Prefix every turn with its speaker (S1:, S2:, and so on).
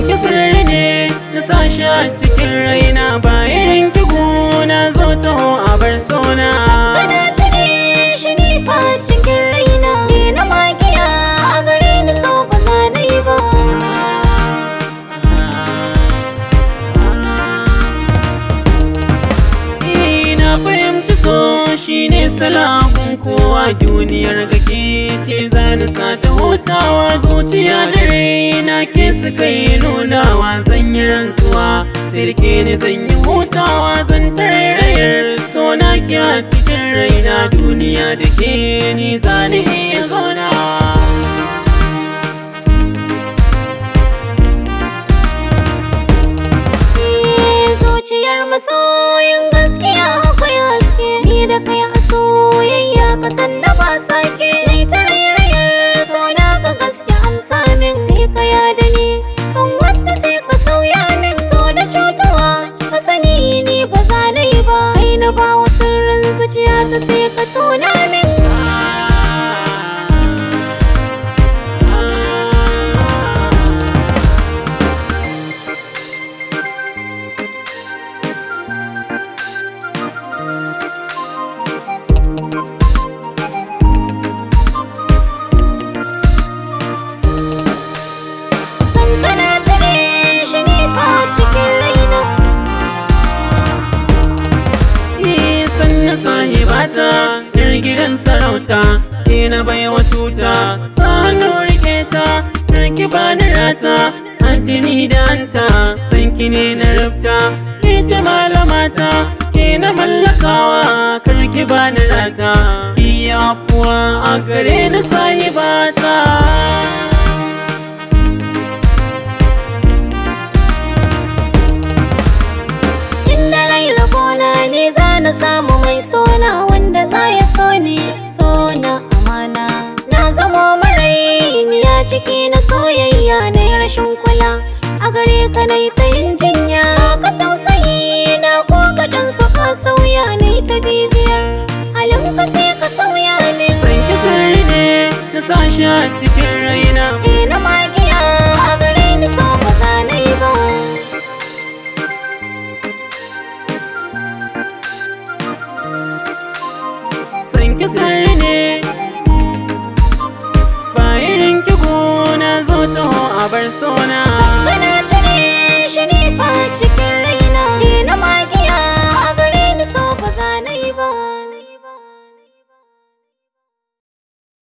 S1: ki sirri ne na sashi a cikin raina, ba irin ki guna zo taho a bar sona.
S2: Kana cire shi ne fa cikin raina, ni na magiya a gare ni so ba za na yi ba.
S1: Na fahimci so shine salahun kowa, duniyar gake ce zani sa ta hutawa. Zuciya da raina ke suka yi nunawa, zan yi rantsuwa sirke ni zan yi hutawa. Zan tarairayar so na ki a cikin raina, duniya da ke ni zani iya zauna.
S2: Zuciyar masoyin gaskiya akwai haske, ni da kai a soyayya kasan da ba sake. Nai ta rairayar so na ga gaske amsa min, sai ka yada ni kan wata sai ka sauya min. So da cutuwa ka sani ni ba za na yi ba, kai na ba wa sirrin zuciya ta sai ka tona min.
S1: Sahibata yar gidan sarauta, ke na baiwa tuta, sa hannu rike ta, karki bani rata, jini da hanta, san ki ne na rubta. Ke ce malamata, ke na mallakawa, karki bani rata, ki yafuwa a gare ni sahibata.
S2: Na samu mai sona wanda za ya so ni, sona amana. Na zamo marainiya ciki na soyayya, na yi rashin kula a gare ka na yi ta yin jinya. Ka tausayi na ko kaɗan ka sauya, na yi ta bibiyar halin ka sai ka sauya ne.
S1: San ki sirri ne na sashi a cikin raina,
S2: na